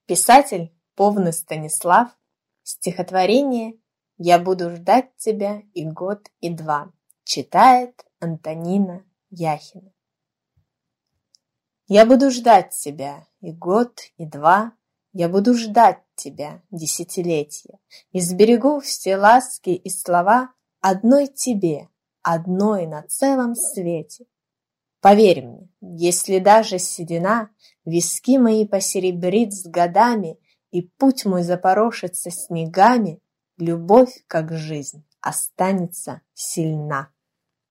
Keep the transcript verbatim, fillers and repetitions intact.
Писатель Повны Станислав. Стихотворение «Я буду ждать тебя и год, и два». Читает Антонина Яхина. Я буду ждать тебя и год, и два. Я буду ждать тебя десятилетия и сберегу все ласки и слова одной тебе, одной на целом свете. Поверь мне, если даже седина виски мои посеребрит с годами и путь мой запорошится снегами, любовь, как жизнь, останется сильна.